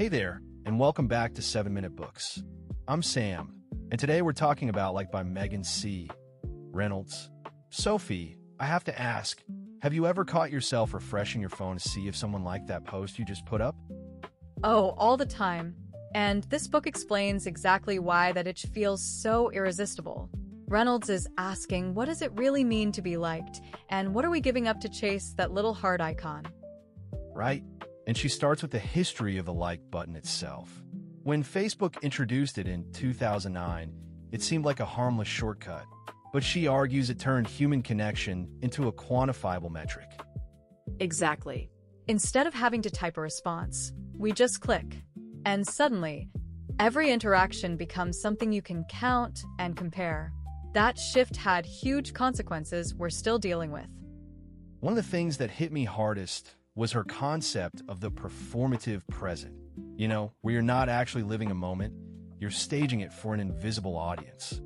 Hey there, and welcome back to 7 Minute Books. I'm Sam, and today we're talking about by Megan C. Reynolds. Sophie, I have to ask, have you ever caught yourself refreshing your phone to see if someone liked that post you just put up? Oh, all the time. And this book explains exactly why that itch feels so irresistible. Reynolds is asking, what does it really mean to be liked? And what are we giving up to chase that little heart icon? Right? And she starts with the history of the like button itself. When Facebook introduced it in 2009, it seemed like a harmless shortcut. But she argues it turned human connection into a quantifiable metric. Exactly. Instead of having to type a response, we just click. And suddenly, every interaction becomes something you can count and compare. That shift had huge consequences we're still dealing with. One of the things that hit me hardest was her concept of the performative present. Where you're not actually living a moment, you're staging it for an invisible audience.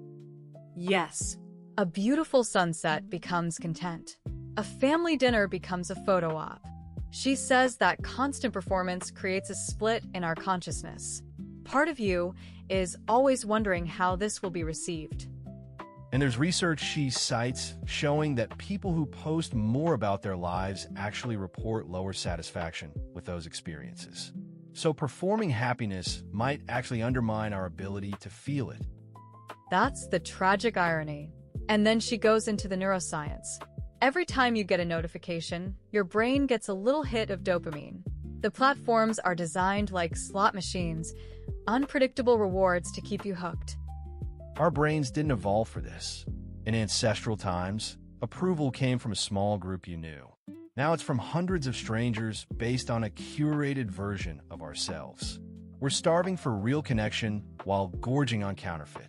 Yes. A beautiful sunset becomes content. A family dinner becomes a photo op. She says that constant performance creates a split in our consciousness. Part of you is always wondering how this will be received. And there's research she cites showing that people who post more about their lives actually report lower satisfaction with those experiences. So performing happiness might actually undermine our ability to feel it. That's the tragic irony. And then she goes into the neuroscience. Every time you get a notification, your brain gets a little hit of dopamine. The platforms are designed like slot machines, unpredictable rewards to keep you hooked. Our brains didn't evolve for this. In ancestral times, approval came from a small group you knew. Now it's from hundreds of strangers based on a curated version of ourselves. We're starving for real connection while gorging on counterfeit.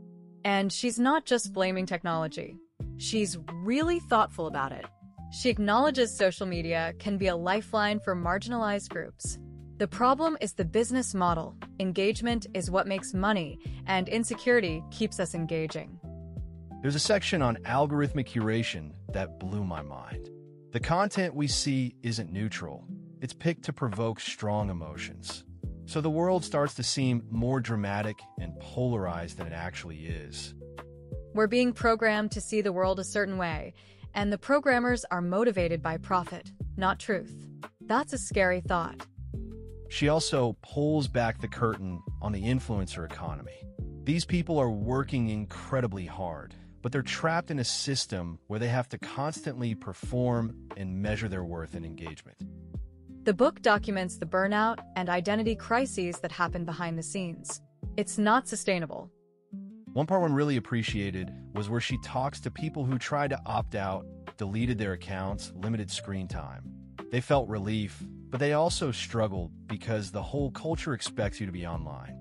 And she's not just blaming technology. She's really thoughtful about it. She acknowledges social media can be a lifeline for marginalized groups. The problem is the business model. Engagement is what makes money, and insecurity keeps us engaging. There's a section on algorithmic curation that blew my mind. The content we see isn't neutral. It's picked to provoke strong emotions. So the world starts to seem more dramatic and polarized than it actually is. We're being programmed to see the world a certain way, and the programmers are motivated by profit, not truth. That's a scary thought. She also pulls back the curtain on the influencer economy. These people are working incredibly hard, but they're trapped in a system where they have to constantly perform and measure their worth and engagement. The book documents the burnout and identity crises that happen behind the scenes. It's not sustainable. One part one really appreciated was where she talks to people who tried to opt out, deleted their accounts, limited screen time. They felt relief, but they also struggled because the whole culture expects you to be online.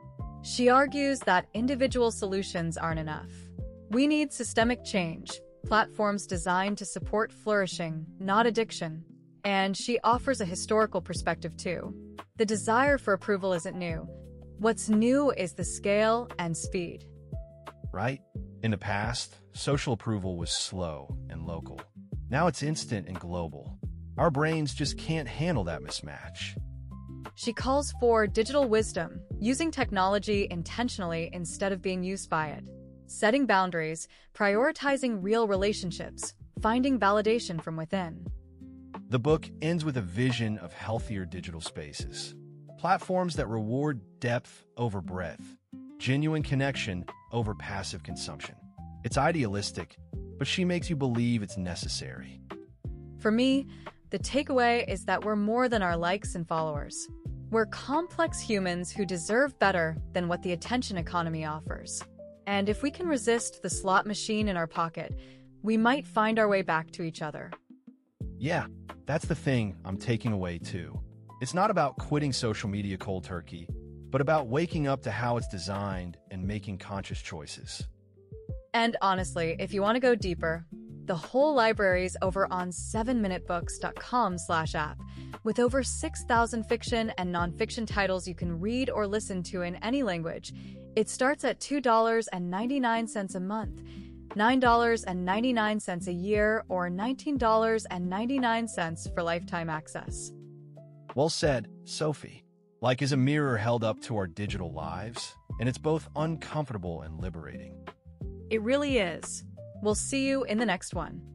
She argues that individual solutions aren't enough. We need systemic change, platforms designed to support flourishing, not addiction. And she offers a historical perspective too. The desire for approval isn't new. What's new is the scale and speed. Right? In the past, social approval was slow and local. Now it's instant and global. Our brains just can't handle that mismatch. She calls for digital wisdom, using technology intentionally instead of being used by it, setting boundaries, prioritizing real relationships, finding validation from within. The book ends with a vision of healthier digital spaces. Platforms that reward depth over breadth, genuine connection over passive consumption. It's idealistic, but she makes you believe it's necessary. For me, the takeaway is that we're more than our likes and followers. We're complex humans who deserve better than what the attention economy offers. And if we can resist the slot machine in our pocket, we might find our way back to each other. Yeah, that's the thing I'm taking away too. It's not about quitting social media cold turkey, but about waking up to how it's designed and making conscious choices. And honestly, if you want to go deeper, the whole library's over on 7minutebooks.com/app, with over 6,000 fiction and nonfiction titles you can read or listen to in any language. It starts at $2.99 a month, $9.99 a year, or $19.99 for lifetime access. Well said, Sophie. Like is a mirror held up to our digital lives, and it's both uncomfortable and liberating. It really is. We'll see you in the next one.